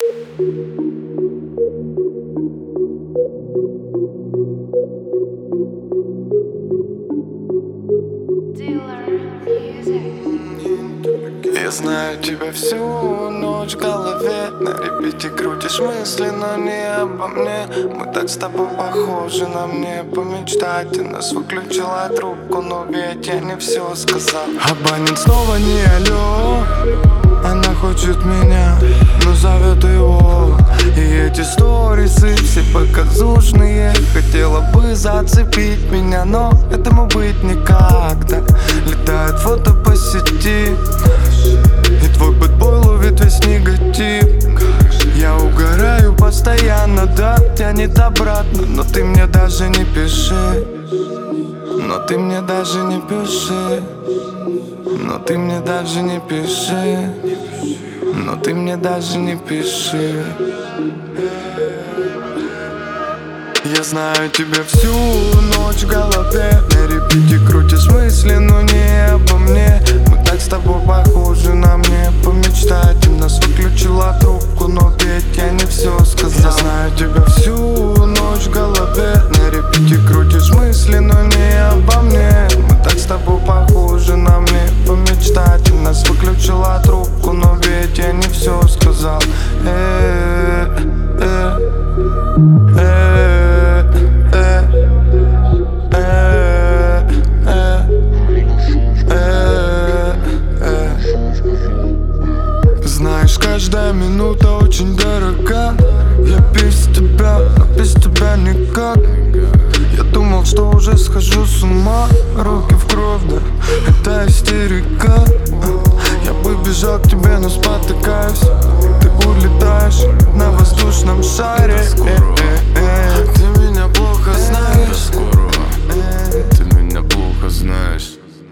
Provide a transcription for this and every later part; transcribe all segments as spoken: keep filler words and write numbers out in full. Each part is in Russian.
Я знаю тебя всю ночь в голове. На репите крутишь мысли, но не обо мне. Мы так с тобой похожи, нам не помечтать. Ты нас выключила трубку, но ведь я не все сказал. Абонент снова не алло. Она хочет меня, но зовет его. И эти сторисы все показушные. Хотела бы зацепить меня, но этому быть никогда. Летает фото по сети, и твой бэтбой ловит весь негатив. Я угораю постоянно, да, тянет обратно. Но ты мне даже не пиши. Но ты мне даже не пиши. Но ты мне даже не пиши. Но ты мне даже не пиши. Я знаю тебя всю ночь в голове. На репите крутишь мысли, но не обо мне. Мы так с тобой похожи, нам не помечтать. Ты нас выключила трубку, но ведь я не все сказал. Я знаю тебя всю ночь в голове. На репите крутишь мысли, но не обо мне. Мы так с тобой похожи, нам не помечтать. Ты нас выключила трубку, но ведь я не все сказал. Э -э -э -э. Знаешь, каждая минута очень дорога. Я без тебя, а без тебя никак. Я думал, что уже схожу с ума. Руки в кровь, да, это истерика. Я бы бежал к тебе, но спотыкаюсь. Ты улетаешь на воздушном шаре. Ты меня плохо знаешь. Ты меня плохо знаешь.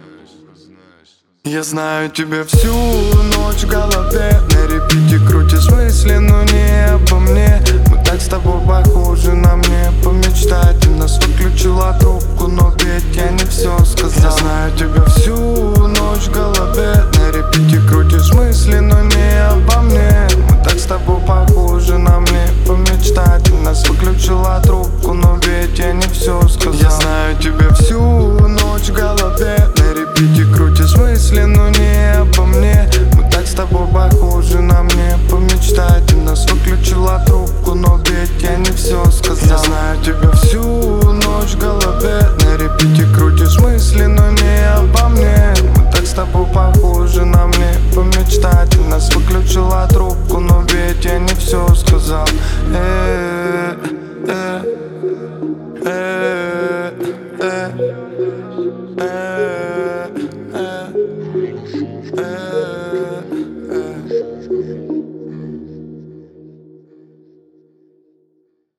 Я знаю тебя всю ночь в голове. На репите крутишь мысли, но не обо мне. Мы так с тобой похожи, нам не помечтать. Ты нас выключила трубку, но ведь я не все сказал. Я знаю тебя всю ночь в голове. На репите крутишь мысли, но не обо мне. Мы так с тобой похожи, нам не помечтать. Ты нас выключила трубку, но ведь я не все сказал. Я знаю тебя всю ночь в голове. На репите крутишь мысли, но не обо мне. Мы так с тобой похожи, нам не помечтать. Ты нас выключила трубку, но ведь я не все сказал. Я знаю тебя всю ночь в голове. На репите крутишь мысли, но не обо мне. Мы так с тобой похожи, нам не помечтать. Ты нас выключила трубку, но ведь я не все сказал. Э -э -э -э.